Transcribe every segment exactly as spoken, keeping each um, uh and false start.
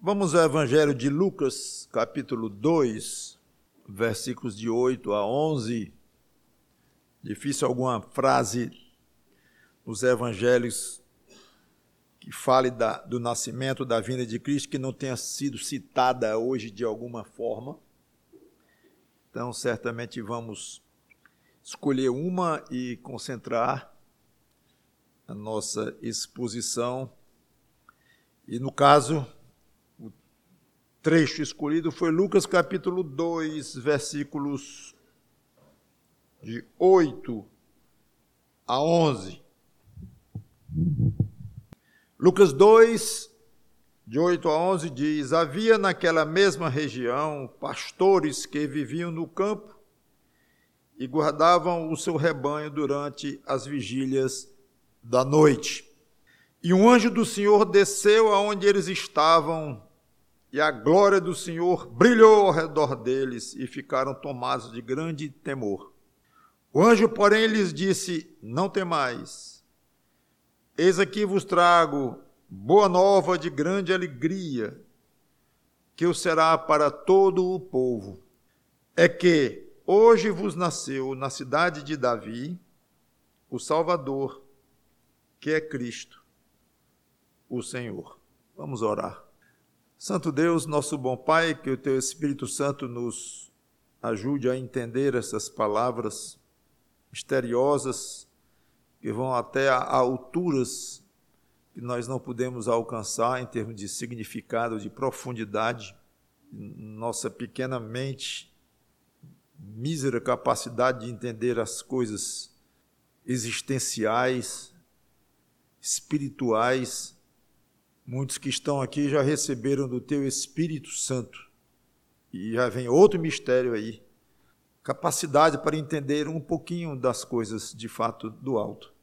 Vamos ao Evangelho de Lucas, capítulo dois, versículos de oito a onze. Difícil alguma frase nos evangelhos que fale da, do nascimento, da vinda de Cristo, que não tenha sido citada hoje de alguma forma. Então, certamente vamos escolher uma e concentrar a nossa exposição. E, no caso, o trecho escolhido foi Lucas capítulo dois, versículos de oito a onze. Lucas dois, de oito a onze, diz: havia naquela mesma região pastores que viviam no campo e guardavam o seu rebanho durante as vigílias da noite. E um anjo do Senhor desceu aonde eles estavam, e a glória do Senhor brilhou ao redor deles, e ficaram tomados de grande temor. O anjo, porém, lhes disse: não temais, eis aqui vos trago boa nova de grande alegria, que o será para todo o povo. É que hoje vos nasceu na cidade de Davi o Salvador, que é Cristo, o Senhor. Vamos orar. Santo Deus, nosso bom Pai, que o Teu Espírito Santo nos ajude a entender essas palavras misteriosas que vão até a alturas que nós não podemos alcançar em termos de significado, de profundidade. Nossa pequena mente, mísera capacidade de entender as coisas existenciais, espirituais. Muitos que estão aqui já receberam do Teu Espírito Santo, e já vem outro mistério aí, capacidade para entender um pouquinho das coisas de fato do alto.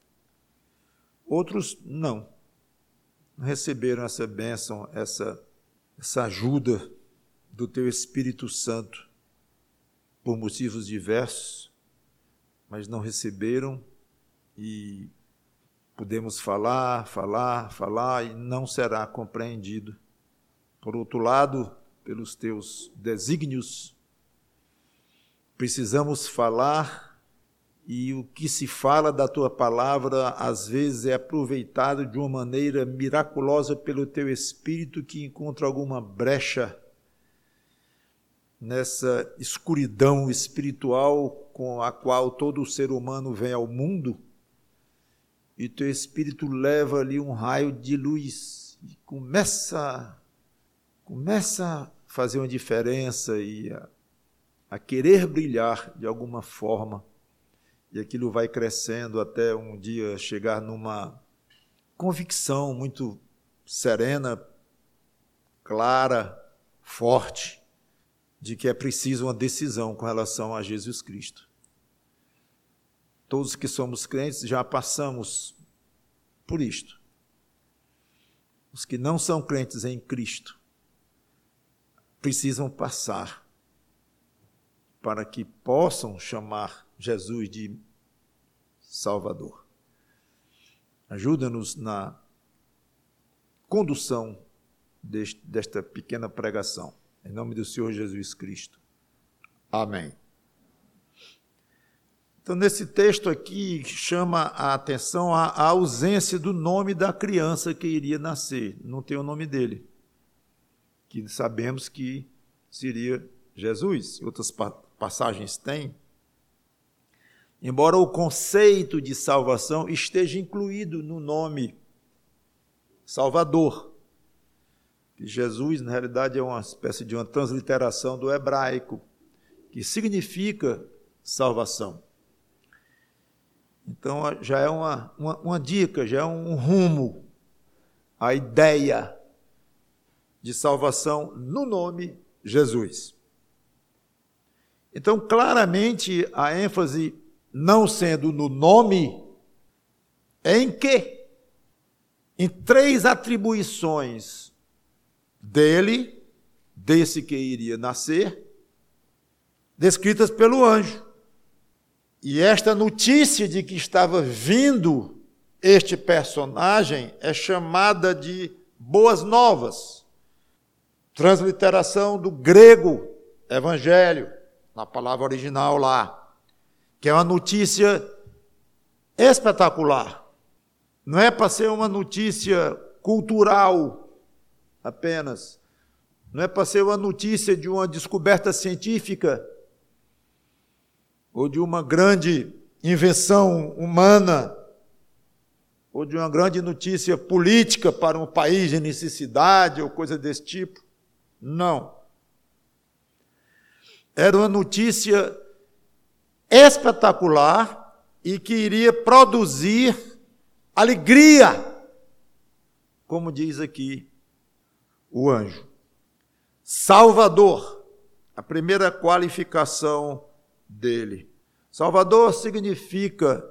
Outros não, não receberam essa bênção, essa, essa ajuda do Teu Espírito Santo, por motivos diversos, mas não receberam, e podemos falar, falar, falar, e não será compreendido. Por outro lado, pelos Teus desígnios, precisamos falar, e o que se fala da Tua palavra, às vezes é aproveitado de uma maneira miraculosa pelo Teu Espírito, que encontra alguma brecha nessa escuridão espiritual com a qual todo ser humano vem ao mundo, e Teu Espírito leva ali um raio de luz, e começa, começa a fazer uma diferença, e a, a querer brilhar de alguma forma, e aquilo vai crescendo até um dia chegar numa convicção muito serena, clara, forte, de que é preciso uma decisão com relação a Jesus Cristo. Todos que somos crentes já passamos por isto. Os que não são crentes em Cristo precisam passar para que possam chamar Jesus de Salvador. Ajuda-nos na condução deste, desta pequena pregação. Em nome do Senhor Jesus Cristo. Amém. Então, nesse texto aqui, chama a atenção a, a ausência do nome da criança que iria nascer. Não tem o nome dele, que sabemos que seria Jesus. Outras pa- passagens têm. Embora o conceito de salvação esteja incluído no nome Salvador. Que Jesus, na realidade, é uma espécie de uma transliteração do hebraico, que significa salvação. Então, já é uma, uma, uma dica, já é um rumo, a ideia de salvação no nome Jesus. Então, claramente, a ênfase, não sendo no nome, é em quê? Em três atribuições dele, desse que iria nascer, descritas pelo anjo. E esta notícia de que estava vindo este personagem é chamada de boas novas. transliteração do grego evangelho, na palavra original lá, que é uma notícia espetacular. Não é para ser uma notícia cultural apenas, não é para ser uma notícia de uma descoberta científica ou de uma grande invenção humana ou de uma grande notícia política para um país de necessidade ou coisa desse tipo. Não. Era uma notícia espetacular e que iria produzir alegria, como diz aqui o anjo. Salvador, a primeira qualificação dele. Salvador significa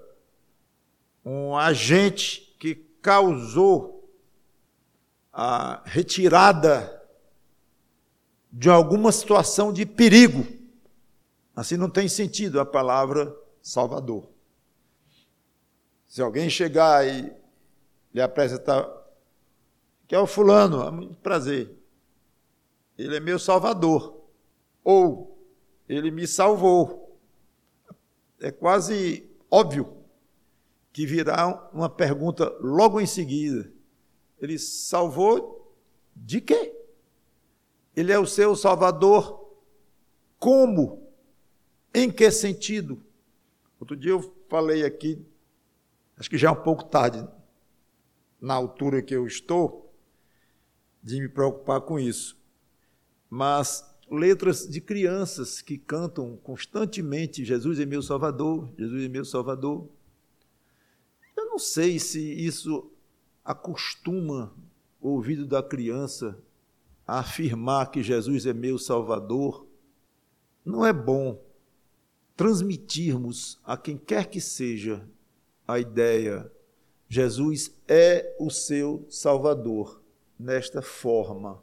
um agente que causou a retirada de alguma situação de perigo. Assim não tem sentido a palavra Salvador. Se alguém chegar e lhe apresentar, que é o fulano, é muito prazer, ele é meu salvador, ou ele me salvou, é quase óbvio que virá uma pergunta logo em seguida. Ele salvou de quê? Ele é o seu salvador como? Em que sentido? Outro dia eu falei aqui, acho que já é um pouco tarde, na altura que eu estou, de me preocupar com isso. Mas letras de crianças que cantam constantemente Jesus é meu Salvador, Jesus é meu Salvador. Eu não sei se isso acostuma o ouvido da criança a afirmar que Jesus é meu Salvador. Não é bom transmitirmos a quem quer que seja a ideia, Jesus é o seu Salvador, nesta forma.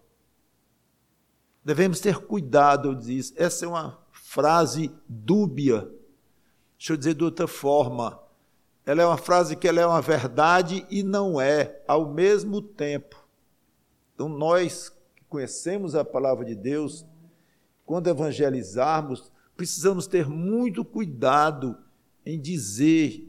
Devemos ter cuidado, eu disse, essa é uma frase dúbia. Deixa eu dizer de outra forma. Ela é uma frase que ela é uma verdade e não é, ao mesmo tempo. Então, nós que conhecemos a palavra de Deus, quando evangelizarmos, precisamos ter muito cuidado em dizer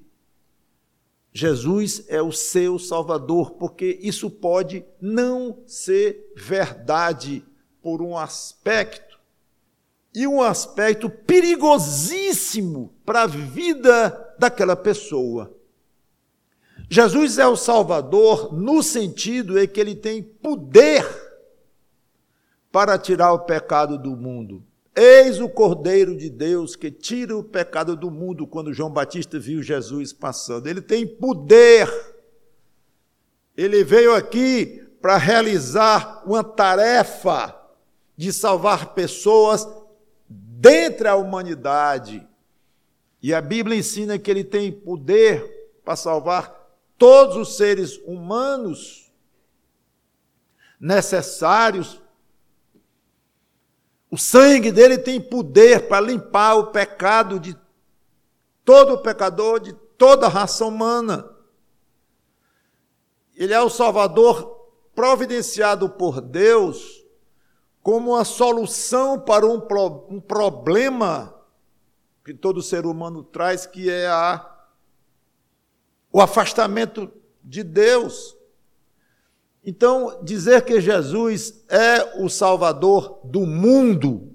Jesus é o seu Salvador, porque isso pode não ser verdade por um aspecto, e um aspecto perigosíssimo para a vida daquela pessoa. Jesus é o Salvador no sentido em que ele tem poder para tirar o pecado do mundo. Eis o Cordeiro de Deus que tira o pecado do mundo, quando João Batista viu Jesus passando. Ele tem poder. Ele veio aqui para realizar uma tarefa de salvar pessoas dentre a humanidade. E a Bíblia ensina que ele tem poder para salvar todos os seres humanos necessários. O sangue dele tem poder para limpar o pecado de todo pecador, de toda a raça humana. Ele é o Salvador providenciado por Deus como uma solução para um, pro, um problema que todo ser humano traz, que é a, o afastamento de Deus. Então, dizer que Jesus é o Salvador do mundo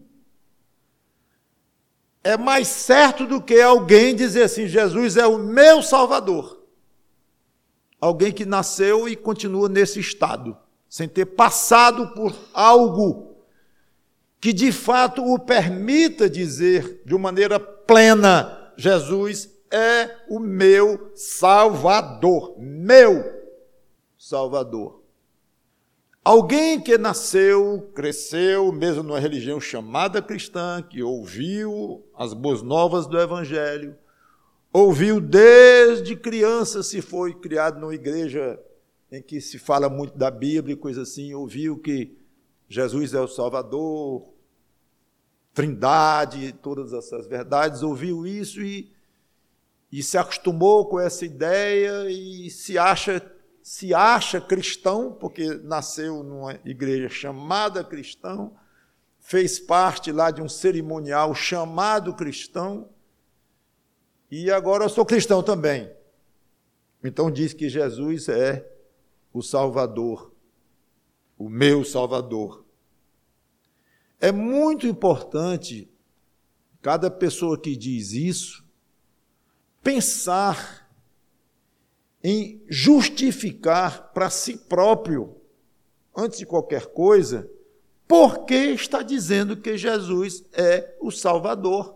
é mais certo do que alguém dizer assim, Jesus é o meu Salvador. Alguém que nasceu e continua nesse estado, sem ter passado por algo que de fato o permita dizer de uma maneira plena, Jesus é o meu Salvador, meu Salvador. Alguém que nasceu, cresceu, mesmo numa religião chamada cristã, que ouviu as boas novas do Evangelho, ouviu desde criança, se foi criado numa igreja em que se fala muito da Bíblia e coisa assim, ouviu que Jesus é o Salvador, Trindade, todas essas verdades, ouviu isso e, e se acostumou com essa ideia e se acha se acha cristão, porque nasceu numa igreja chamada cristão, fez parte lá de um cerimonial chamado cristão, e agora eu sou cristão também. Então diz que Jesus é o Salvador, o meu Salvador. É muito importante, cada pessoa que diz isso, pensar em justificar para si próprio, antes de qualquer coisa, por que está dizendo que Jesus é o Salvador,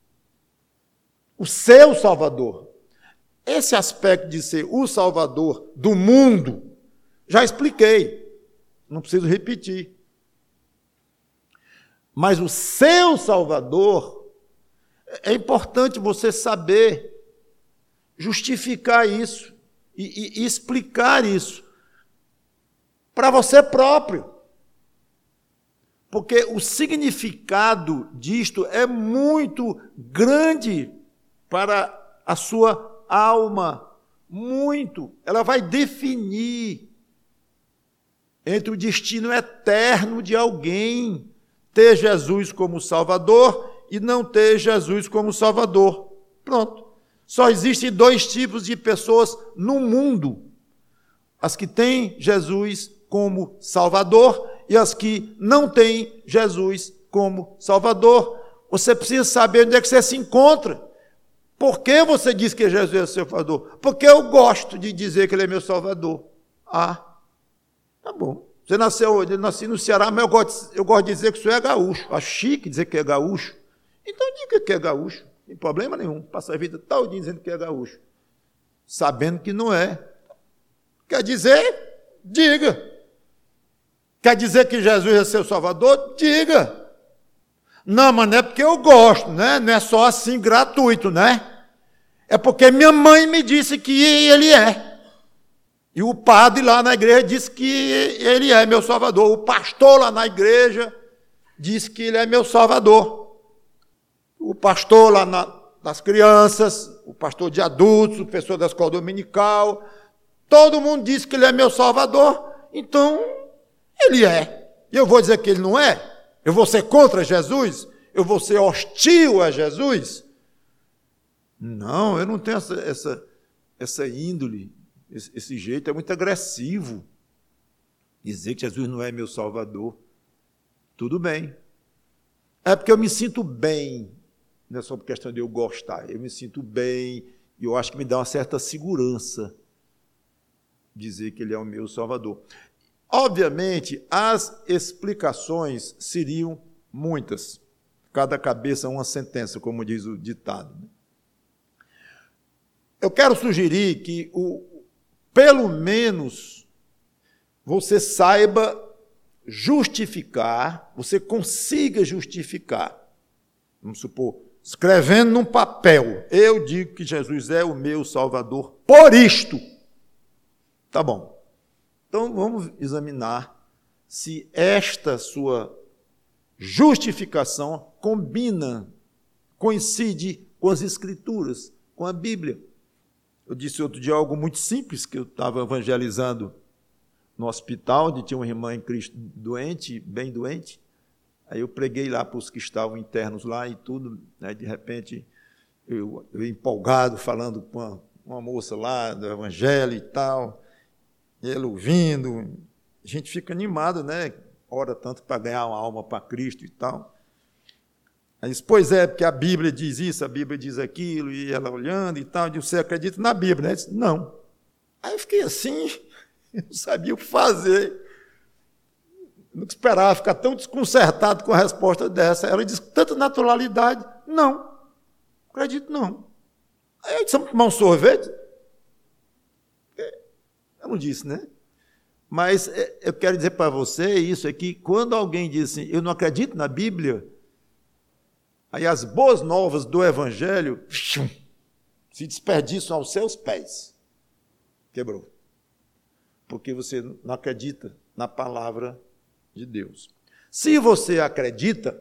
o seu Salvador. Esse aspecto de ser o Salvador do mundo, já expliquei, não preciso repetir. Mas o seu Salvador, é importante você saber justificar isso e, e, e explicar isso para você próprio. Porque o significado disto é muito grande para a sua alma, muito. Ela vai definir entre o destino eterno de alguém ter Jesus como Salvador e não ter Jesus como Salvador. Pronto. Só existem dois tipos de pessoas no mundo: as que têm Jesus como Salvador e as que não têm Jesus como Salvador. Você precisa saber onde é que você se encontra. Por que você diz que Jesus é seu Salvador? Porque eu gosto de dizer que Ele é meu Salvador. Ah, tá bom. Você nasceu, eu nasci no Ceará, mas eu gosto, eu gosto de dizer que o senhor é gaúcho. Acho chique dizer que é gaúcho. Então diga que é gaúcho. Não tem problema nenhum. Passa a vida todo dia dizendo que é gaúcho, sabendo que não é. Quer dizer, diga. Quer dizer que Jesus é seu Salvador? Diga. Não, mas não é porque eu gosto, né? Não é só assim gratuito, né? É porque minha mãe me disse que Ele é. E o padre lá na igreja disse que Ele é meu Salvador. O pastor lá na igreja disse que Ele é meu Salvador. O pastor lá na, das crianças, o pastor de adultos, o professor da escola dominical, todo mundo disse que Ele é meu Salvador. Então, Ele é. E eu vou dizer que Ele não é? Eu vou ser contra Jesus? Eu vou ser hostil a Jesus? Não, eu não tenho essa, essa, essa índole, esse, esse jeito. É muito agressivo dizer que Jesus não é meu Salvador. Tudo bem. É porque eu me sinto bem. Não é só por questão de eu gostar. Eu me sinto bem e eu acho que me dá uma certa segurança dizer que Ele é o meu Salvador. Obviamente, as explicações seriam muitas. Cada cabeça uma sentença, como diz o ditado. Eu quero sugerir que, o, pelo menos, você saiba justificar, você consiga justificar. Vamos supor, escrevendo num papel, eu digo que Jesus é o meu Salvador por isto. Tá bom. Então, vamos examinar se esta sua justificação combina, coincide com as Escrituras, com a Bíblia. Eu disse outro dia algo muito simples, que eu estava evangelizando no hospital, onde tinha uma irmã em Cristo doente, bem doente. Aí eu preguei lá para os que estavam internos lá e tudo, né? De repente, eu, eu empolgado, falando com uma, uma moça lá do evangelho e tal, e ele ouvindo, a gente fica animado, né? Ora tanto para ganhar uma alma para Cristo e tal. Aí disse, pois é, porque a Bíblia diz isso, a Bíblia diz aquilo, e ela olhando e tal, e você acredita na Bíblia, né? Eu disse, não. Aí eu fiquei assim, eu não sabia o que fazer. Eu não esperava ficar tão desconcertado com a resposta dessa. Ela disse com tanta naturalidade, não, acredito não. Aí eu disse, vamos tomar um sorvete? Eu não disse, né? Mas eu quero dizer para você isso, é que quando alguém diz assim, eu não acredito na Bíblia, aí as boas novas do Evangelho se desperdiçam aos seus pés. Quebrou. Porque você não acredita na palavra de Deus. Se você acredita,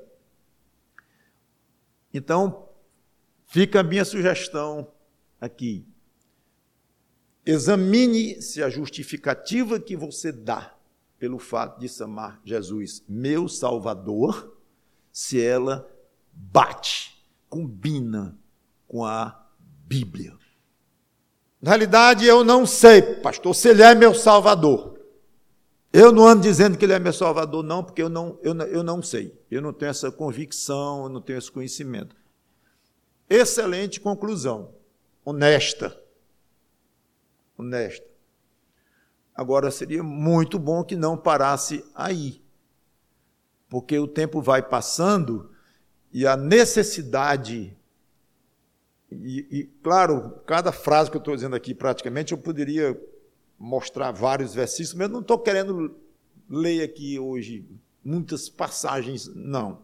então fica a minha sugestão aqui. examine se a justificativa que você dá pelo fato de chamar Jesus meu Salvador, se ela bate, combina com a Bíblia. Na realidade, eu não sei, pastor, se ele é meu Salvador. Eu não ando dizendo que ele é meu Salvador, não, porque eu não, eu, eu não sei. Eu não tenho essa convicção, eu não tenho esse conhecimento. Excelente conclusão, honesta. Honesta. Agora, seria muito bom que não parasse aí, porque o tempo vai passando e a necessidade, e, e claro, cada frase que eu estou dizendo aqui, praticamente, eu poderia mostrar vários versículos, mas eu não estou querendo ler aqui hoje muitas passagens, não.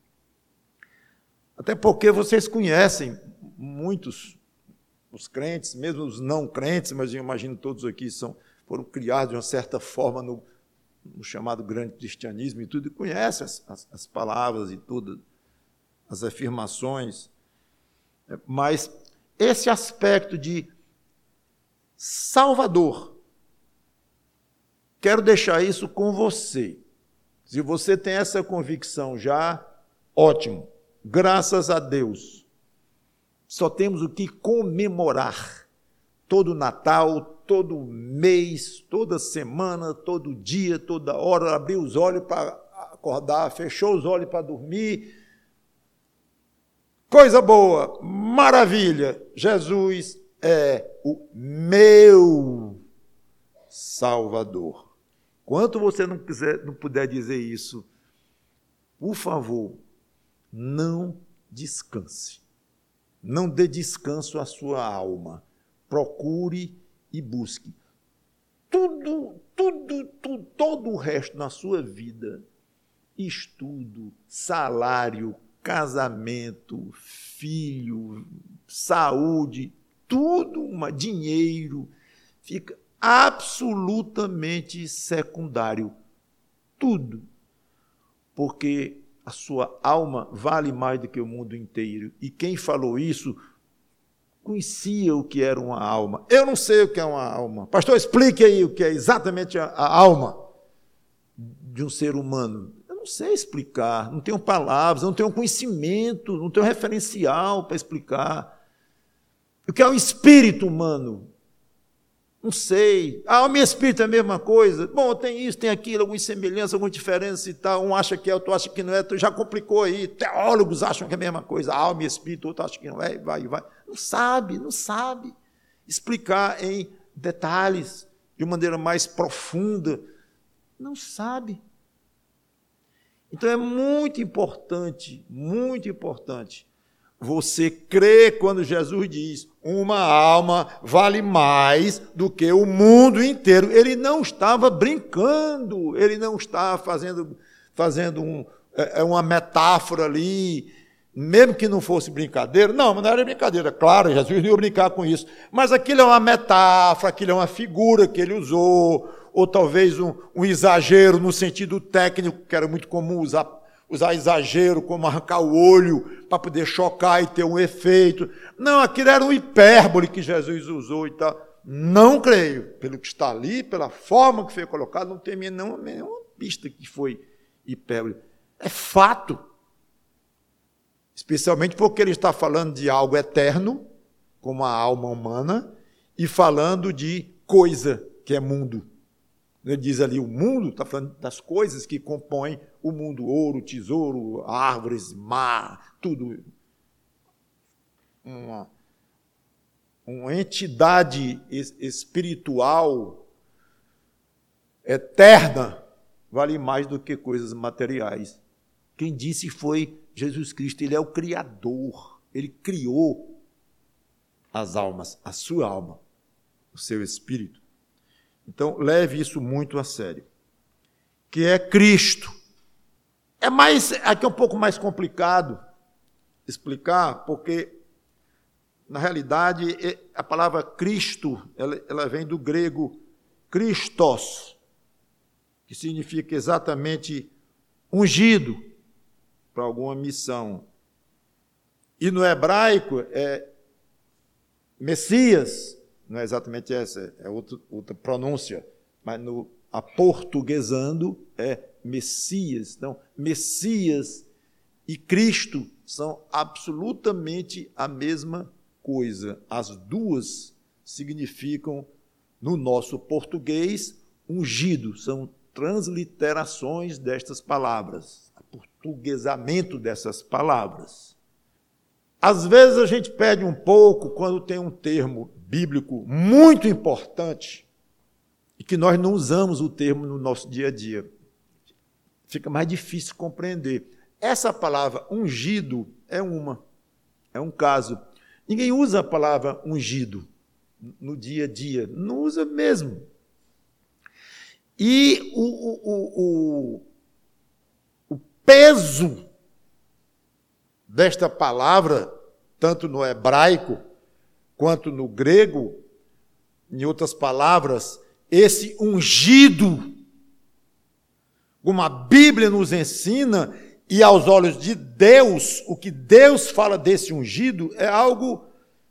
Até porque vocês conhecem muitos, os crentes, mesmo os não crentes, mas eu imagino todos aqui são, foram criados de uma certa forma no, no chamado grande cristianismo e tudo, e conhecem as, as, as palavras e tudo, as afirmações. Mas esse aspecto de Salvador, quero deixar isso com você. Se você tem essa convicção já, ótimo. Graças a Deus. Só temos o que comemorar. Todo Natal, todo mês, toda semana, todo dia, toda hora, abrir os olhos para acordar, fechou os olhos para dormir. Coisa boa, maravilha. Jesus é o meu Salvador. Enquanto você não, quiser, não puder dizer isso, por favor, não descanse. Não dê descanso à sua alma. Procure e busque. Tudo, tudo, tudo, todo o resto na sua vida, estudo, salário, casamento, filho, saúde, tudo, uma, dinheiro, fica absolutamente secundário. Tudo. Porque a sua alma vale mais do que o mundo inteiro. E quem falou isso conhecia o que era uma alma. Eu não sei o que é uma alma. Pastor, explique aí o que é exatamente a, a alma de um ser humano. Eu não sei explicar, não tenho palavras, não tenho conhecimento, não tenho referencial para explicar. O que é o espírito humano? Não sei. A alma e espírito é a mesma coisa. Bom, tem isso, tem aquilo, alguma semelhança, alguma diferença e tal. Um acha que é, outro acha que não é. Tu já complicou aí. Teólogos acham que é a mesma coisa. Alma e espírito, outro acha que não é. E vai, e vai. Não sabe, não sabe explicar em detalhes, de maneira mais profunda. Não sabe. Então é muito importante, muito importante, você crê quando Jesus diz, uma alma vale mais do que o mundo inteiro. Ele não estava brincando, ele não estava fazendo, fazendo um, é, uma metáfora ali, mesmo que não fosse brincadeira. Não, mas não era brincadeira, claro, Jesus não ia brincar com isso. Mas aquilo é uma metáfora, aquilo é uma figura que ele usou, ou talvez um, um exagero no sentido técnico, que era muito comum usar usar exagero, como arrancar o olho para poder chocar e ter um efeito. Não, aquilo era um hipérbole que Jesus usou e tal. Não creio. Pelo que está ali, pela forma que foi colocado, não tem nenhuma, nenhuma pista que foi hipérbole. É fato. Especialmente porque ele está falando de algo eterno, como a alma humana, e falando de coisa, que é mundo. Ele diz ali, o mundo, está falando das coisas que compõem o mundo, ouro, tesouro, árvores, mar, tudo. Uma, uma entidade espiritual eterna vale mais do que coisas materiais. Quem disse foi Jesus Cristo, ele é o Criador, ele criou as almas, a sua alma, o seu espírito. Então, leve isso muito a sério. Que é Cristo. É mais, aqui é um pouco mais complicado explicar, porque, na realidade, a palavra Cristo, ela, ela vem do grego Christos, que significa exatamente ungido para alguma missão. E no hebraico é Messias, não é exatamente essa, é outra, outra pronúncia, mas no aportuguesando é Messias. Então, Messias e Cristo são absolutamente a mesma coisa. As duas significam, no nosso português, ungido. São transliterações destas palavras, aportuguesamento dessas palavras. Às vezes a gente perde um pouco quando tem um termo bíblico muito importante e que nós não usamos o termo no nosso dia a dia. Fica mais difícil compreender. Essa palavra ungido é uma, é um caso. Ninguém usa a palavra ungido no dia a dia, não usa mesmo. E o, o, o, o peso desta palavra, tanto no hebraico quanto no grego, em outras palavras, esse ungido, como a Bíblia nos ensina, e aos olhos de Deus, o que Deus fala desse ungido é algo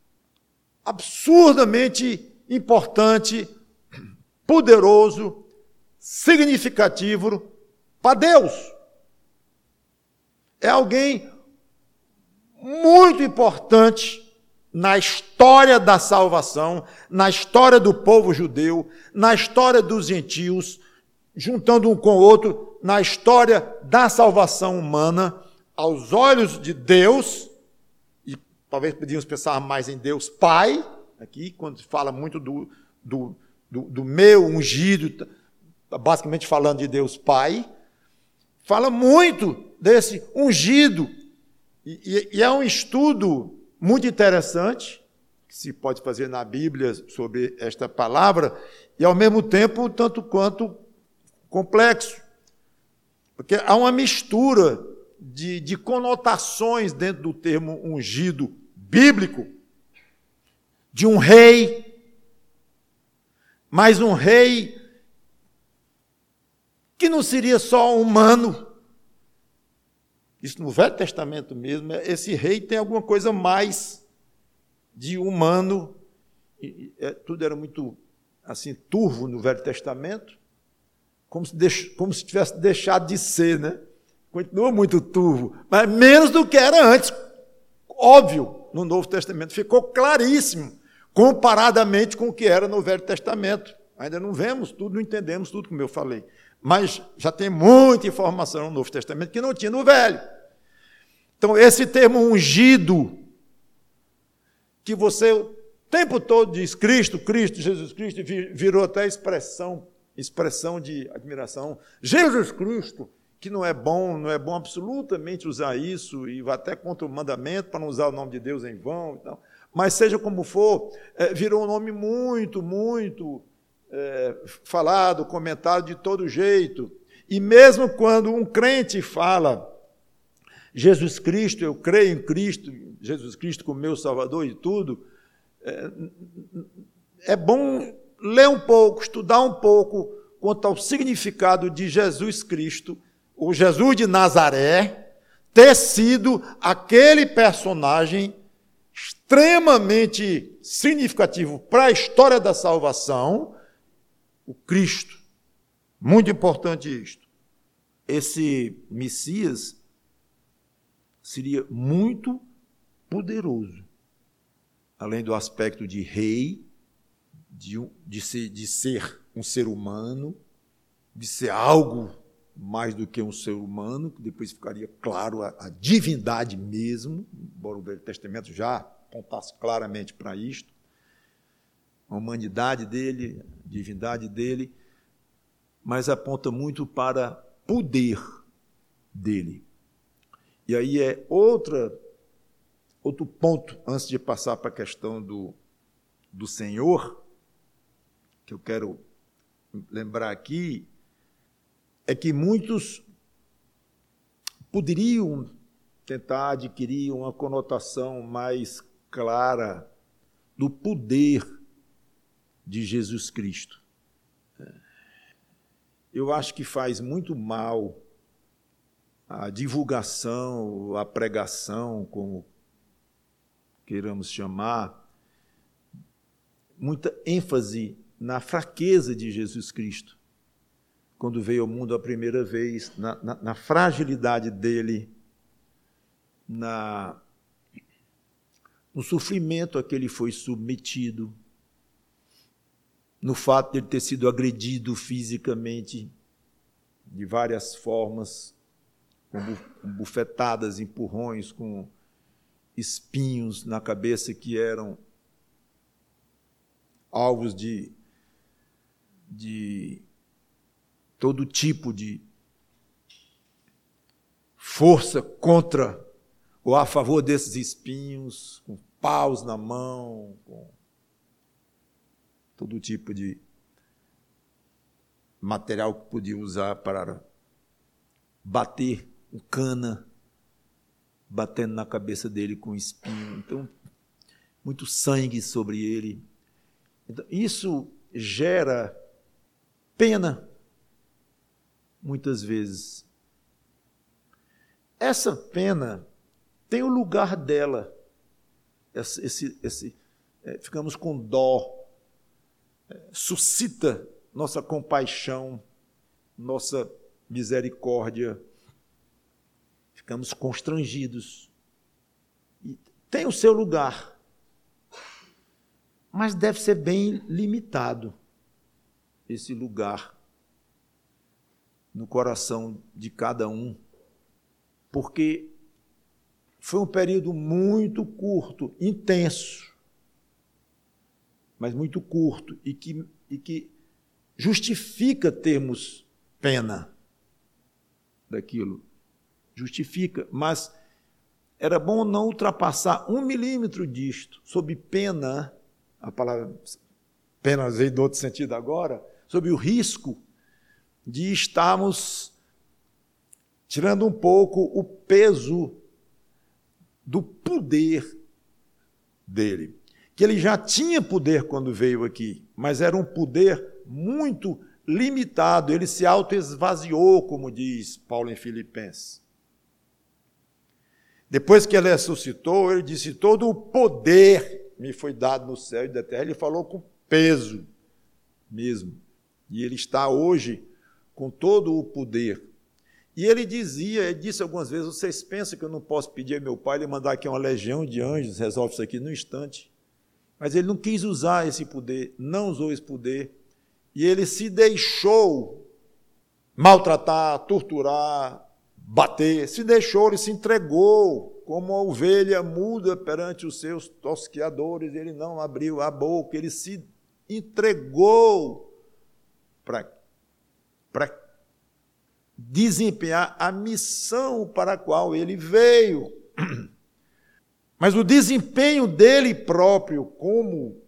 absurdamente importante, poderoso, significativo para Deus. É alguém muito importante na história da salvação, na história do povo judeu, na história dos gentios, juntando um com o outro, na história da salvação humana, aos olhos de Deus, e talvez podíamos pensar mais em Deus Pai, aqui, quando se fala muito do, do, do, do meu ungido, basicamente falando de Deus Pai, fala muito desse ungido, e, e é um estudo muito interessante, que se pode fazer na Bíblia sobre esta palavra, e ao mesmo tempo, tanto quanto complexo, porque há uma mistura de, de conotações dentro do termo ungido bíblico, de um rei, mas um rei que não seria só humano. Isso no Velho Testamento mesmo, esse rei tem alguma coisa mais de humano, e, e, tudo era muito assim, turvo no Velho Testamento, como se, deix, como se tivesse deixado de ser, né? Continua muito turvo, mas menos do que era antes. Óbvio, no Novo Testamento ficou claríssimo, comparadamente com o que era no Velho Testamento. Ainda não vemos tudo, não entendemos tudo, como eu falei. Mas já tem muita informação no Novo Testamento que não tinha no Velho. Então, esse termo ungido, que você o tempo todo diz Cristo, Cristo, Jesus Cristo, virou até expressão, expressão de admiração. Jesus Cristo, que não é bom, não é bom absolutamente usar isso, e vai até contra o mandamento para não usar o nome de Deus em vão. Então, mas seja como for, é, virou um nome muito, muito é, falado, comentado de todo jeito. E mesmo quando um crente fala Jesus Cristo, eu creio em Cristo, Jesus Cristo como meu Salvador e tudo, é, é bom ler um pouco, estudar um pouco quanto ao significado de Jesus Cristo, o Jesus de Nazaré, ter sido aquele personagem extremamente significativo para a história da salvação, o Cristo. Muito importante isto. Esse Messias seria muito poderoso, além do aspecto de rei, de, de, ser, de ser um ser humano, de ser algo mais do que um ser humano, que depois ficaria claro a, a divindade mesmo, embora o Velho Testamento já apontasse claramente para isto, a humanidade dele, a divindade dele, mas aponta muito para poder dele. E aí é outra, outro ponto, antes de passar para a questão do, do Senhor, que eu quero lembrar aqui, é que muitos poderiam tentar adquirir uma conotação mais clara do poder de Jesus Cristo. Eu acho que faz muito mal a divulgação, a pregação, como queiramos chamar, muita ênfase na fraqueza de Jesus Cristo, quando veio ao mundo a primeira vez, na, na, na fragilidade dele, na, no sofrimento a que ele foi submetido, no fato de ele ter sido agredido fisicamente de várias formas, com bufetadas, empurrões, com espinhos na cabeça que eram alvos de, de todo tipo de força contra ou a favor desses espinhos, com paus na mão, com todo tipo de material que podia usar para bater com cana, batendo na cabeça dele com espinho. Então, muito sangue sobre ele. Então, isso gera pena, muitas vezes. Essa pena tem o lugar dela. Esse, esse, esse, é, ficamos com dó. É, suscita nossa compaixão, nossa misericórdia. Ficamos constrangidos. E tem o seu lugar, mas deve ser bem limitado esse lugar no coração de cada um, porque foi um período muito curto, intenso, mas muito curto, e que, e que justifica termos pena daquilo. Justifica, mas era bom não ultrapassar um milímetro disto, sob pena, a palavra pena veio do outro sentido agora, sob o risco de estarmos tirando um pouco o peso do poder dele. Que ele já tinha poder quando veio aqui, mas era um poder muito limitado, ele se autoesvaziou, como diz Paulo em Filipenses. Depois que ele ressuscitou, ele disse, todo o poder me foi dado no céu e da terra. Ele falou com peso mesmo. E ele está hoje com todo o poder. E ele dizia, ele disse algumas vezes, vocês pensam que eu não posso pedir ao meu pai, ele mandar aqui uma legião de anjos, resolve isso aqui no instante. Mas ele não quis usar esse poder, não usou esse poder. E ele se deixou maltratar, torturar, bater, se deixou, ele se entregou, como a ovelha muda perante os seus tosqueadores, ele não abriu a boca, ele se entregou para desempenhar a missão para a qual ele veio. Mas o desempenho dele próprio como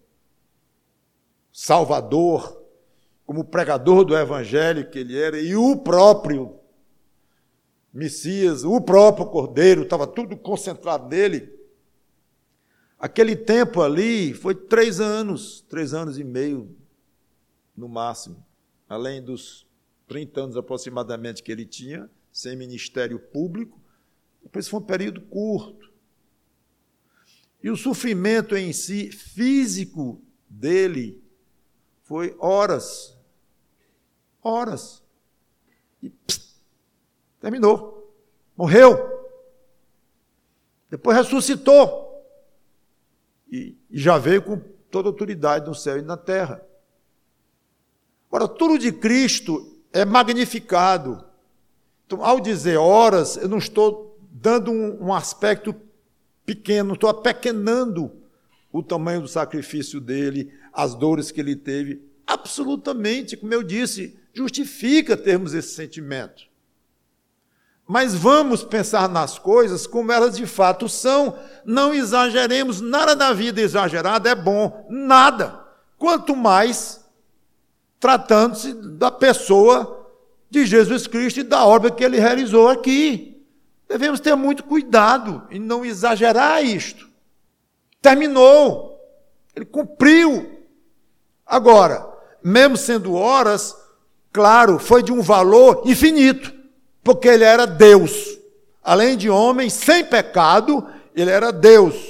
Salvador, como pregador do Evangelho que ele era, e o próprio Messias, o próprio Cordeiro, estava tudo concentrado nele. Aquele tempo ali foi três anos, três anos e meio, no máximo, além dos trinta anos aproximadamente que ele tinha, sem ministério público. Depois foi um período curto. E o sofrimento em si, físico dele, foi horas, horas. E pss, terminou. Morreu. Depois ressuscitou. E, e já veio com toda a autoridade no céu e na terra. Agora, tudo de Cristo é magnificado. Então, ao dizer horas, eu não estou dando um, um aspecto pequeno, não estou apequenando o tamanho do sacrifício dele, as dores que ele teve. Absolutamente, como eu disse, justifica termos esse sentimento. Mas vamos pensar nas coisas como elas de fato são. Não exageremos, nada na vida exagerada é bom, nada. Quanto mais tratando-se da pessoa de Jesus Cristo e da obra que ele realizou aqui. Devemos ter muito cuidado em não exagerar isto. Terminou, ele cumpriu. Agora, mesmo sendo horas, claro, foi de um valor infinito, porque ele era Deus. Além de homem, sem pecado, ele era Deus.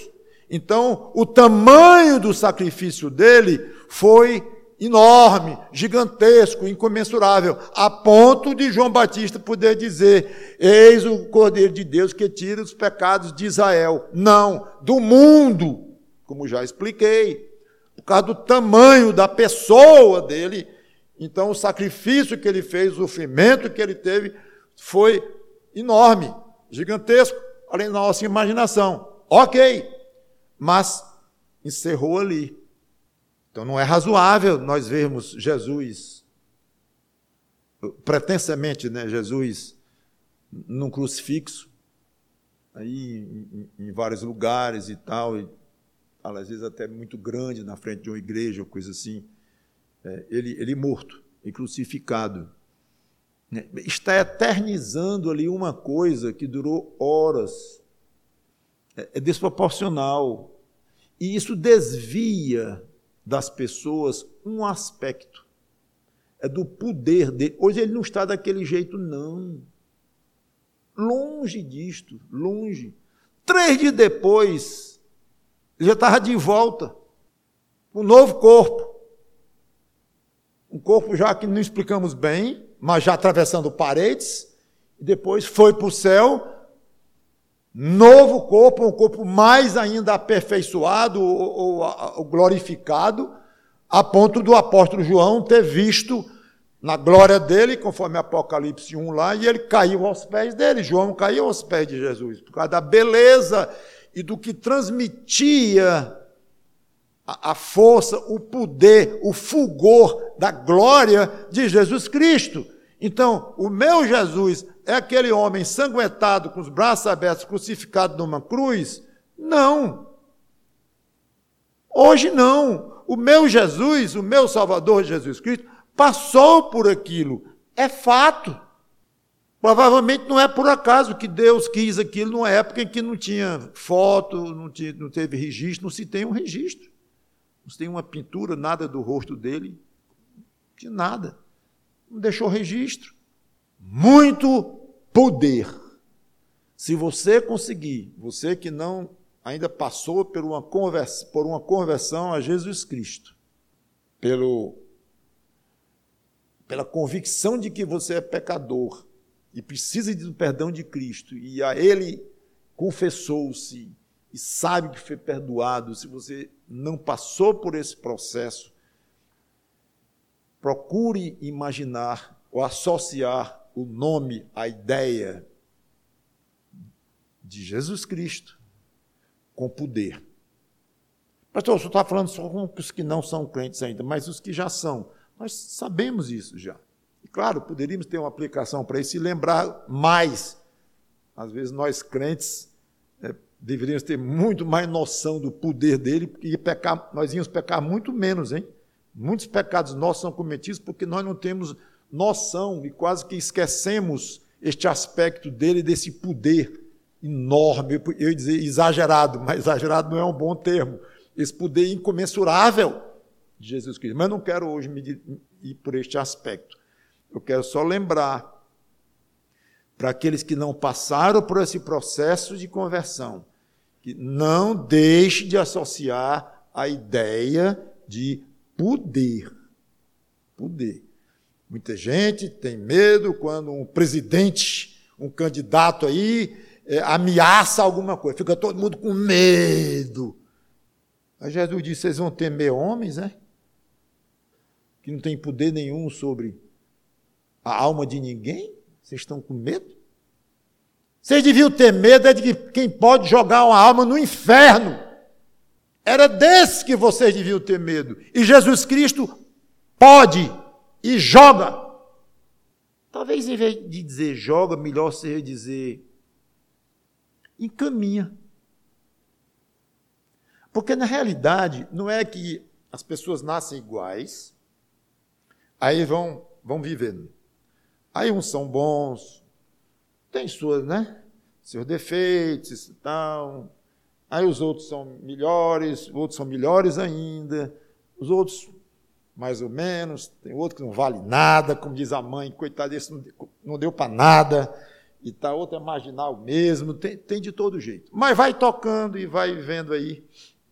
Então, o tamanho do sacrifício dele foi enorme, gigantesco, incomensurável, a ponto de João Batista poder dizer: eis o Cordeiro de Deus que tira os pecados de Israel. Não, do mundo, como já expliquei, por causa do tamanho da pessoa dele. Então, o sacrifício que ele fez, o sofrimento que ele teve, foi enorme, gigantesco, além da nossa imaginação. Ok, mas encerrou ali. Então, não é razoável nós vermos Jesus, pretensamente, né, Jesus, num crucifixo, aí em, em vários lugares e tal, e, às vezes até muito grande, na frente de uma igreja ou coisa assim, é, ele, ele morto e crucificado. Está eternizando ali uma coisa que durou horas. É, é desproporcional. E isso desvia das pessoas um aspecto. É do poder dele. Hoje ele não está daquele jeito, não. Longe disto, longe. Três dias depois, ele já estava de volta. Um novo corpo. Um corpo já que não explicamos bem, mas já atravessando paredes. E depois foi para o céu. Novo corpo, um corpo mais ainda aperfeiçoado ou, ou, ou glorificado, a ponto do apóstolo João ter visto na glória dele, conforme Apocalipse um lá, e ele caiu aos pés dele. João caiu aos pés de Jesus, por causa da beleza e do que transmitia a, a força, o poder, o fulgor da glória de Jesus Cristo. Então, o meu Jesus é aquele homem ensanguentado, com os braços abertos, crucificado numa cruz? Não. Hoje não. O meu Jesus, o meu Salvador Jesus Cristo, passou por aquilo. É fato. Provavelmente não é por acaso que Deus quis aquilo numa época em que não tinha foto, não, tinha, não teve registro, não se tem um registro. Não se tem uma pintura, nada do rosto dele. Não tinha nada. Não deixou registro. Muito poder. Se você conseguir, você que não ainda passou por uma conversão, por uma conversão a Jesus Cristo, pelo, pela convicção de que você é pecador e precisa do perdão de Cristo, e a Ele confessou-se e sabe que foi perdoado, se você não passou por esse processo, procure imaginar ou associar o nome, a ideia de Jesus Cristo com poder. Pastor, o senhor está falando só com os que não são crentes ainda, mas os que já são, nós sabemos isso já. E claro, poderíamos ter uma aplicação para isso e lembrar mais. Às vezes nós crentes é, deveríamos ter muito mais noção do poder dele, porque pecar, nós íamos pecar muito menos, hein? Muitos pecados nossos são cometidos porque nós não temos noção e quase que esquecemos este aspecto dele, desse poder enorme, eu ia dizer exagerado, mas exagerado não é um bom termo, esse poder incomensurável de Jesus Cristo. Mas não quero hoje me ir por este aspecto. Eu quero só lembrar para aqueles que não passaram por esse processo de conversão, que não deixe de associar a ideia de poder. Poder. Muita gente tem medo quando um presidente, um candidato aí, é, ameaça alguma coisa. Fica todo mundo com medo. Aí Jesus disse, vocês vão temer homens, né? Que não tem poder nenhum sobre a alma de ninguém? Vocês estão com medo? Vocês deviam ter medo é de que quem pode jogar uma alma no inferno. Era desse que vocês deviam ter medo. E Jesus Cristo pode e joga. Talvez, em vez de dizer joga, melhor seria dizer encaminha. Porque, na realidade, não é que as pessoas nascem iguais, aí vão, vão vivendo. Aí uns são bons, tem suas, né? Seus defeitos e tal. Aí os outros são melhores, outros são melhores ainda, os outros mais ou menos, tem outro que não vale nada, como diz a mãe, coitado, esse não deu, não deu para nada, e tá outra marginal mesmo, tem, tem de todo jeito. Mas vai tocando e vai vendo aí.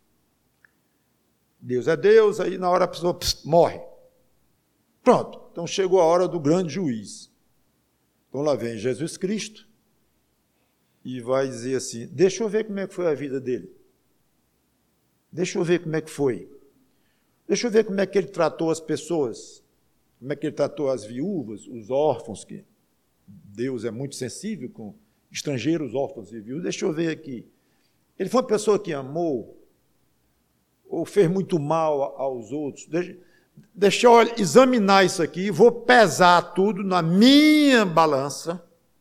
Deus é Deus, aí na hora a pessoa pss, morre. Pronto, então chegou a hora do grande juiz. Então lá vem Jesus Cristo e vai dizer assim, deixa eu ver como é que foi a vida dele. Deixa eu ver como é que foi. Deixa eu ver como é que ele tratou as pessoas, como é que ele tratou as viúvas, os órfãos, que Deus é muito sensível com estrangeiros, órfãos e viúvas. Deixa eu ver aqui. Ele foi uma pessoa que amou ou fez muito mal aos outros. Deixa, deixa eu examinar isso aqui, vou pesar tudo na minha balança.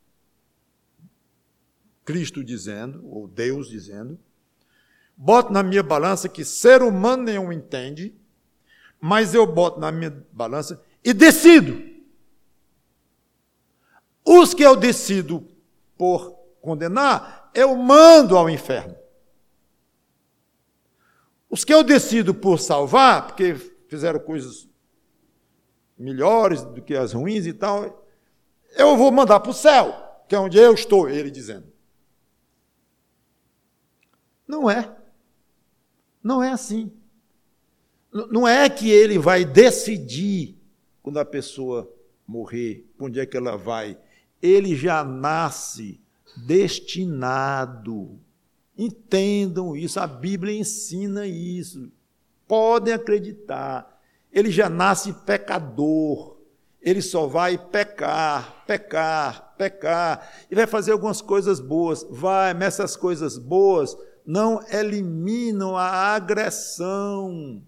Cristo dizendo, ou Deus dizendo, boto na minha balança que ser humano nenhum entende, mas eu boto na minha balança e decido. Os que eu decido por condenar, eu mando ao inferno. Os que eu decido por salvar, porque fizeram coisas melhores do que as ruins e tal, eu vou mandar para o céu, que é onde eu estou, ele dizendo. Não é. Não é assim. Não é que ele vai decidir quando a pessoa morrer, onde é que ela vai. Ele já nasce destinado. Entendam isso, a Bíblia ensina isso. Podem acreditar. Ele já nasce pecador. Ele só vai pecar, pecar, pecar. E vai fazer algumas coisas boas. Vai, mas essas coisas boas não eliminam a agressão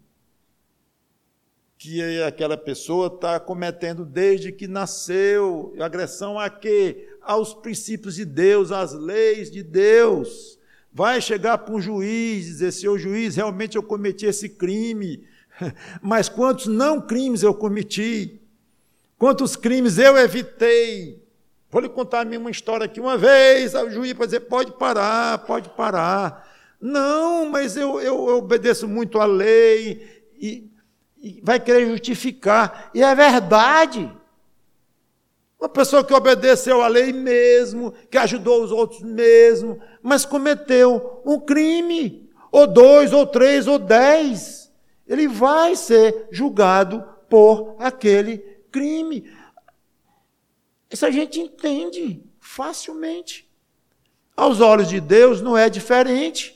que aquela pessoa está cometendo desde que nasceu. Agressão a quê? Aos princípios de Deus, às leis de Deus. Vai chegar para um juiz e dizer, senhor juiz, realmente eu cometi esse crime, mas quantos não crimes eu cometi? Quantos crimes eu evitei? Vou lhe contar a minha uma história aqui. Uma vez, o juiz vai dizer, pode parar, pode parar. Não, mas eu, eu, eu obedeço muito à lei, e, e vai querer justificar. E é verdade. Uma pessoa que obedeceu à lei mesmo, que ajudou os outros mesmo, mas cometeu um crime, ou dois, ou três, ou dez, ele vai ser julgado por aquele crime. Isso a gente entende facilmente. Aos olhos de Deus não é diferente.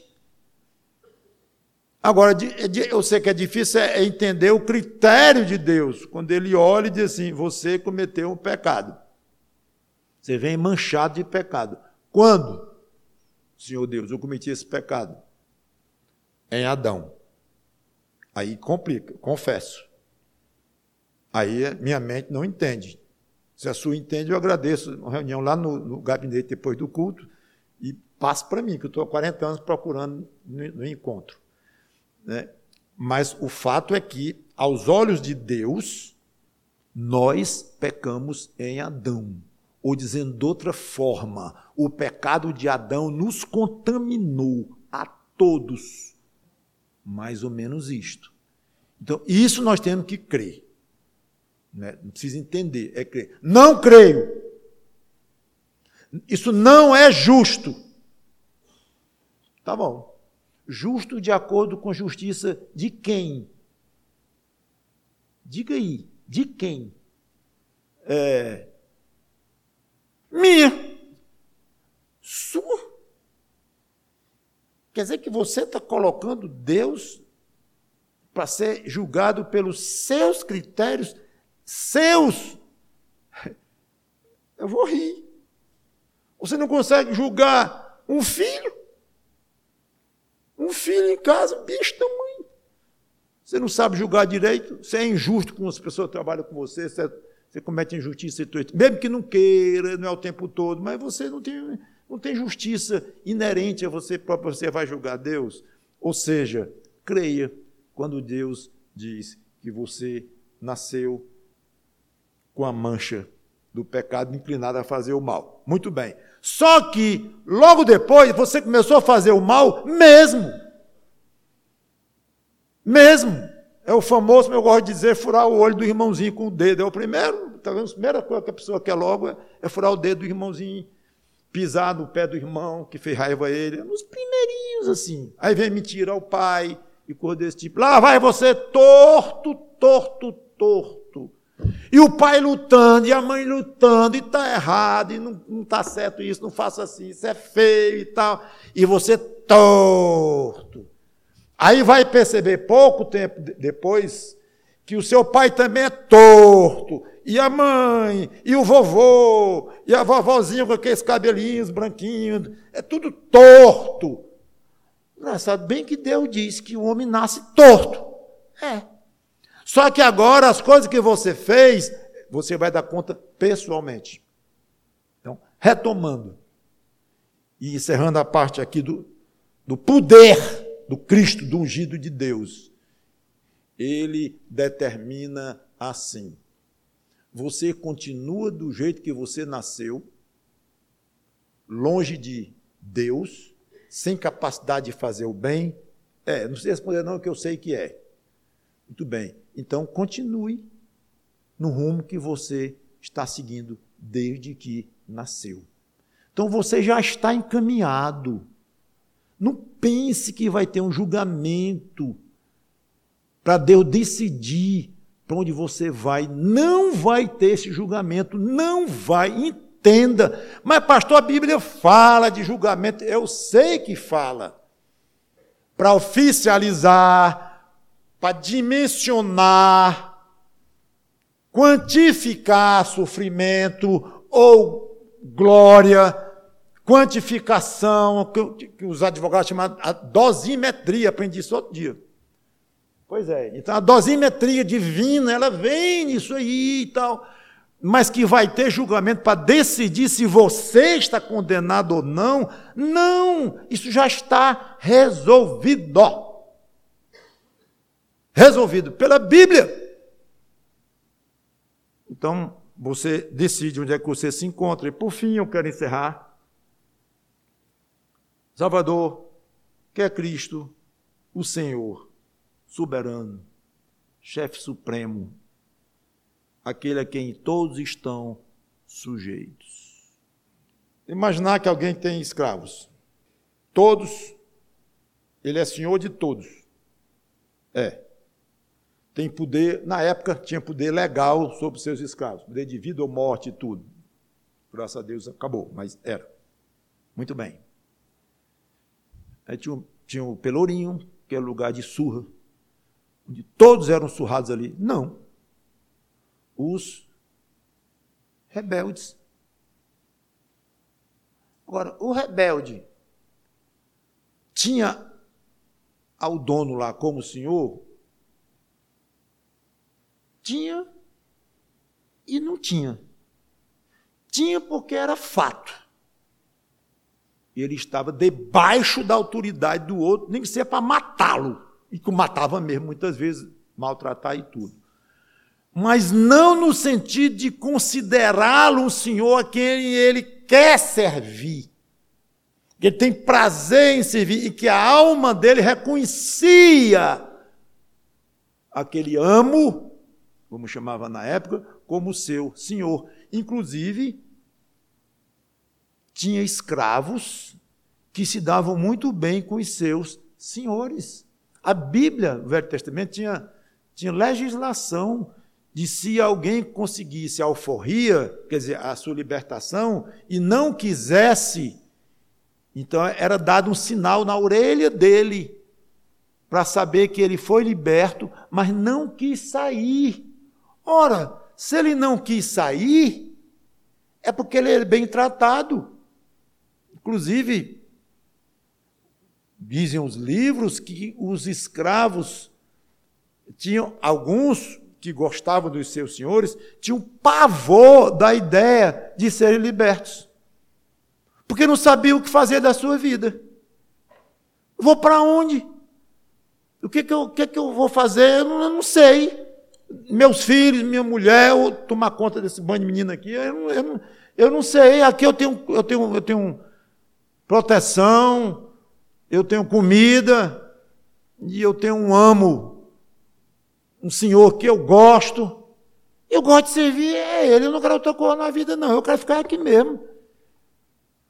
Agora, eu sei que é difícil é entender o critério de Deus, quando ele olha e diz assim, você cometeu um pecado. Você vem manchado de pecado. Quando? Senhor Deus, eu cometi esse pecado. Em Adão. Aí complica, confesso. Aí minha mente não entende. Se a sua entende, eu agradeço. Uma reunião lá no, no gabinete depois do culto e passe para mim, que eu estou há quarenta anos procurando no, no encontro. Né? Mas o fato é que, aos olhos de Deus, nós pecamos em Adão. Ou dizendo de outra forma, o pecado de Adão nos contaminou a todos. Mais ou menos isto. Então, isso nós temos que crer. Né? Não precisa entender, é crer. Não creio. Isso não é justo. Tá bom. Justo de acordo com justiça de quem? Diga aí, de quem? É, minha. Sua. Quer dizer que você está colocando Deus para ser julgado pelos seus critérios, seus. Eu vou rir. Você não consegue julgar um filho? Um filho em casa, bicho tamanho. Você não sabe julgar direito, você é injusto com as pessoas que trabalham com você, você, você comete injustiça, mesmo que não queira, não é o tempo todo, mas você não tem, não tem justiça inerente a você próprio, você vai julgar Deus. Ou seja, creia quando Deus diz que você nasceu com a mancha do pecado inclinado a fazer o mal. Muito bem. Só que, logo depois, você começou a fazer o mal mesmo. Mesmo. É o famoso, como eu gosto de dizer, furar o olho do irmãozinho com o dedo. É o primeiro, talvez a primeira coisa que a pessoa quer logo é, é furar o dedo do irmãozinho pisar no pé do irmão que fez raiva a ele, nos primeirinhos assim. Aí vem mentira ao pai e coisa desse tipo. Lá vai você torto, torto, torto. E o pai lutando, e a mãe lutando, e está errado, e não está certo isso, não faça assim, isso é feio e tal. E você torto. Aí vai perceber pouco tempo depois que o seu pai também é torto. E a mãe, e o vovô, e a vovozinha com aqueles cabelinhos branquinhos, é tudo torto. Engraçado, bem que Deus diz que o homem nasce torto. É. Só que agora as coisas que você fez, você vai dar conta pessoalmente. Então, retomando e encerrando a parte aqui do, do poder do Cristo, do ungido de Deus, ele determina assim: você continua do jeito que você nasceu, longe de Deus, sem capacidade de fazer o bem. É, não sei responder não, que eu sei que é. Muito bem. Então, continue no rumo que você está seguindo desde que nasceu. Então, você já está encaminhado. Não pense que vai ter um julgamento para Deus decidir para onde você vai. Não vai ter esse julgamento, não vai, entenda. Mas, pastor, a Bíblia fala de julgamento, eu sei que fala. Para oficializar, para dimensionar, quantificar sofrimento ou glória, quantificação, que, que os advogados chamam a dosimetria, aprendi isso outro dia. Pois é, então a dosimetria divina, ela vem nisso aí e tal, mas que vai ter julgamento para decidir se você está condenado ou não. Não, isso já está resolvido. Resolvido pela Bíblia. Então, você decide onde é que você se encontra. E, por fim, eu quero encerrar. Salvador, que é Cristo, o Senhor, soberano, chefe supremo, aquele a quem todos estão sujeitos. Imaginar que alguém tem escravos. Todos, ele é senhor de todos. É. Tem poder, na época tinha poder legal sobre seus escravos, poder de vida ou morte e tudo. Graças a Deus acabou, mas era. Muito bem. Aí tinha, tinha o Pelourinho, que era lugar de surra, onde todos eram surrados ali. Não. Os rebeldes. Agora, o rebelde tinha ao dono lá como senhor. Tinha e não tinha. Tinha porque era fato. Ele estava debaixo da autoridade do outro, nem que seja para matá-lo. E que o matava mesmo, muitas vezes, maltratar e tudo. Mas não no sentido de considerá-lo um senhor a quem ele quer servir. Que ele tem prazer em servir e que a alma dele reconhecia aquele amo, como chamava na época, como seu senhor. Inclusive, tinha escravos que se davam muito bem com os seus senhores. A Bíblia, o Velho Testamento, tinha, tinha legislação de se alguém conseguisse a alforria, quer dizer, a sua libertação, e não quisesse, então era dado um sinal na orelha dele, para saber que ele foi liberto, mas não quis sair. Ora, se ele não quis sair, é porque ele é bem tratado. Inclusive, dizem os livros que os escravos tinham, alguns que gostavam dos seus senhores, tinham pavor da ideia de serem libertos. Porque não sabiam o que fazer da sua vida. Vou para onde? O que, que, eu, o que, que eu vou fazer? Eu não, eu não sei. Meus filhos, minha mulher, eu tomar conta desse banho de menina aqui, eu não, eu não, eu não sei. Aqui eu tenho, eu tenho, eu tenho proteção, eu tenho comida, e eu tenho um amo, um senhor que eu gosto. Eu gosto de servir a ele, eu não quero outra coisa na vida, não. Eu quero ficar aqui mesmo.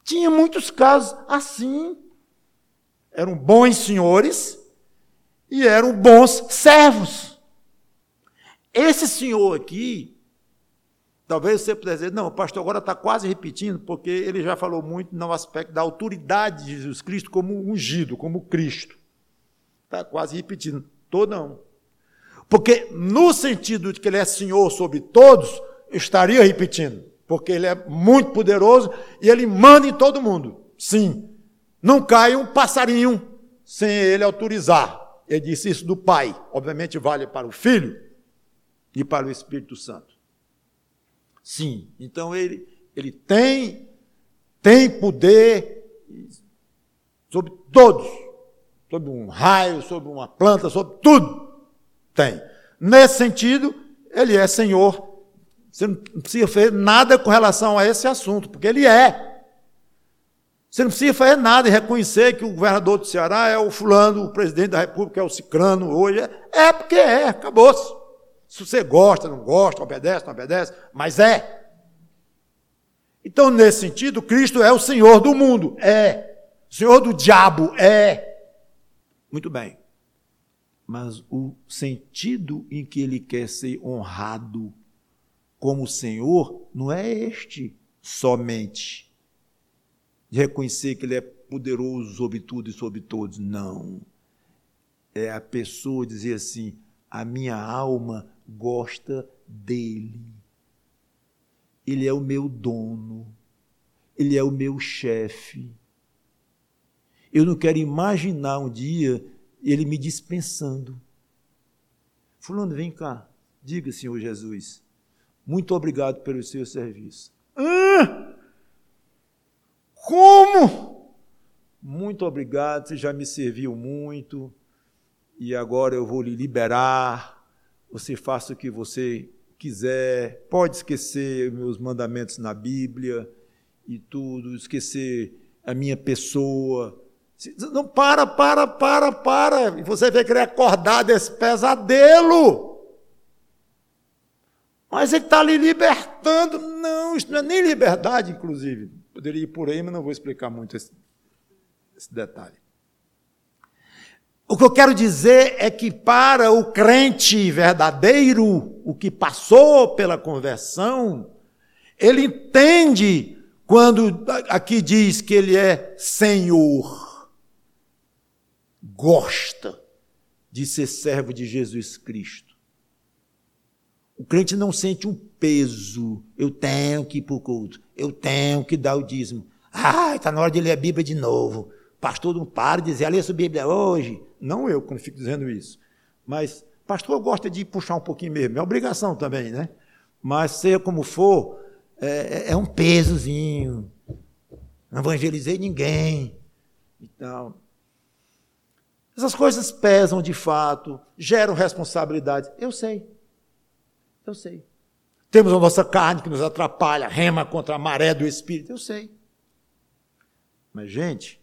Tinha muitos casos assim. Eram bons senhores e eram bons servos. Esse senhor aqui, talvez você pudesse dizer, não, o pastor agora está quase repetindo, porque ele já falou muito no aspecto da autoridade de Jesus Cristo como ungido, como Cristo. Está quase repetindo. Estou não. Porque no sentido de que ele é senhor sobre todos, eu estaria repetindo. Porque ele é muito poderoso e ele manda em todo mundo. Sim. Não cai um passarinho sem ele autorizar. Ele disse isso do Pai. Obviamente vale para o Filho e para o Espírito Santo. Sim. Então ele, ele tem, tem poder sobre todos. Sobre um raio, sobre uma planta, sobre tudo. Tem. Nesse sentido, ele é Senhor. Você não precisa fazer nada com relação a esse assunto, porque ele é. Você não precisa fazer nada e reconhecer que o governador do Ceará é o fulano, o presidente da República é o cicrano hoje. É porque é, acabou-se. Se você gosta, não gosta, obedece, não obedece, mas é. Então, nesse sentido, Cristo é o Senhor do mundo. É. O Senhor do diabo. É. Muito bem. Mas o sentido em que ele quer ser honrado como Senhor não é este somente. De reconhecer que ele é poderoso sobre tudo e sobre todos. Não. É a pessoa dizer assim, a minha alma gosta dele. Ele é o meu dono. Ele é o meu chefe. Eu não quero imaginar um dia ele me dispensando. Fulano, vem cá. Diga, Senhor Jesus, muito obrigado pelo seu serviço. Ah! Como? Muito obrigado, você já me serviu muito e agora eu vou lhe liberar. Você faça o que você quiser. Pode esquecer meus mandamentos na Bíblia e tudo, esquecer a minha pessoa. Não, para, para, para, para. E você vai querer acordar desse pesadelo. Mas ele está lhe libertando. Não, isso não é nem liberdade, inclusive. Poderia ir por aí, mas não vou explicar muito esse, esse detalhe. O que eu quero dizer é que para o crente verdadeiro, o que passou pela conversão, ele entende quando aqui diz que ele é Senhor. Gosta de ser servo de Jesus Cristo. O crente não sente um peso. Eu tenho que ir para o culto. Eu tenho que dar o dízimo. Ah, está na hora de ler a Bíblia de novo. Pastor, não para de dizer, lê a sua Bíblia hoje. Não eu, quando fico dizendo isso. Mas, pastor, gosta de puxar um pouquinho mesmo. É obrigação também, né? Mas, seja como for, é, é um pesozinho. Não evangelizei ninguém. Então, essas coisas pesam de fato, geram responsabilidade. Eu sei. Eu sei. Temos a nossa carne que nos atrapalha, rema contra a maré do Espírito. Eu sei. Mas, gente,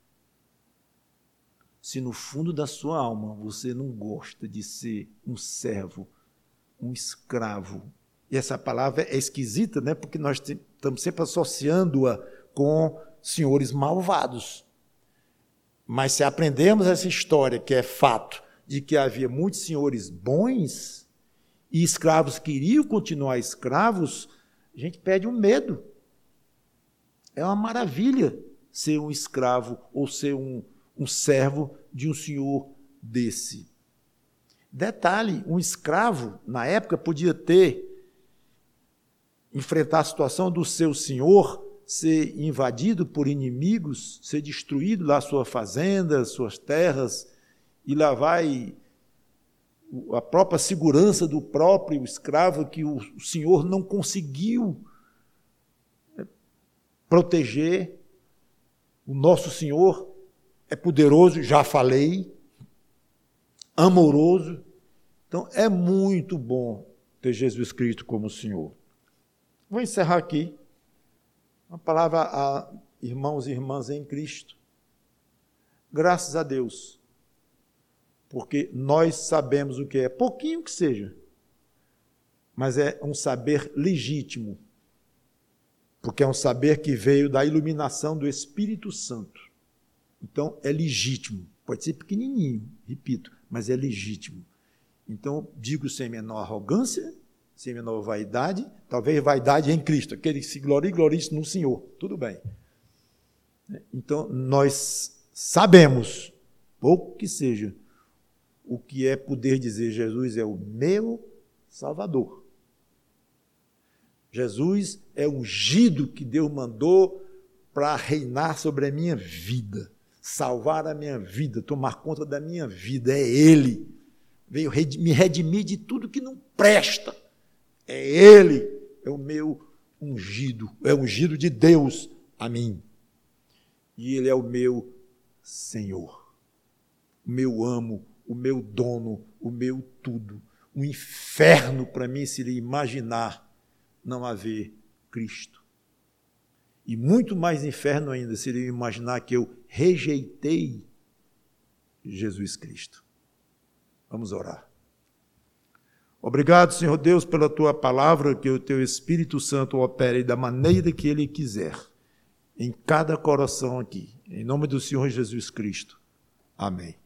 se no fundo da sua alma você não gosta de ser um servo, um escravo, e essa palavra é esquisita, né? Porque nós estamos sempre associando-a com senhores malvados. Mas se aprendemos essa história, que é fato, de que havia muitos senhores bons e escravos queriam continuar escravos, a gente perde um medo. É uma maravilha ser um escravo ou ser um, um servo de um senhor desse. Detalhe, um escravo, na época, podia ter, enfrentar a situação do seu senhor, ser invadido por inimigos, ser destruído lá sua fazenda, suas terras, e lá vai a própria segurança do próprio escravo que o senhor não conseguiu proteger. O nosso Senhor é poderoso, já falei, amoroso. Então, é muito bom ter Jesus Cristo como Senhor. Vou encerrar aqui. Uma palavra a irmãos e irmãs em Cristo. Graças a Deus, porque nós sabemos o que é, pouquinho que seja, mas é um saber legítimo. porque é um saber que veio da iluminação do Espírito Santo. Então, é legítimo. Pode ser pequenininho, repito, mas é legítimo. Então, digo sem menor arrogância, sem menor vaidade, talvez vaidade em Cristo, aquele que se gloria e glorie no Senhor, tudo bem. Então, nós sabemos, pouco que seja, o que é poder dizer Jesus é o meu Salvador. Jesus é o ungido que Deus mandou para reinar sobre a minha vida, salvar a minha vida, tomar conta da minha vida. É Ele. Veio me redimir de tudo que não presta. É Ele, é o meu ungido, é o ungido de Deus a mim. E Ele é o meu Senhor, o meu amo, o meu dono, o meu tudo. O inferno para mim seria imaginar não haver Cristo. E muito mais inferno ainda seria imaginar que eu rejeitei Jesus Cristo. Vamos orar. Obrigado, Senhor Deus, pela Tua palavra, que o Teu Espírito Santo opere da maneira que Ele quiser, em cada coração aqui. Em nome do Senhor Jesus Cristo. Amém.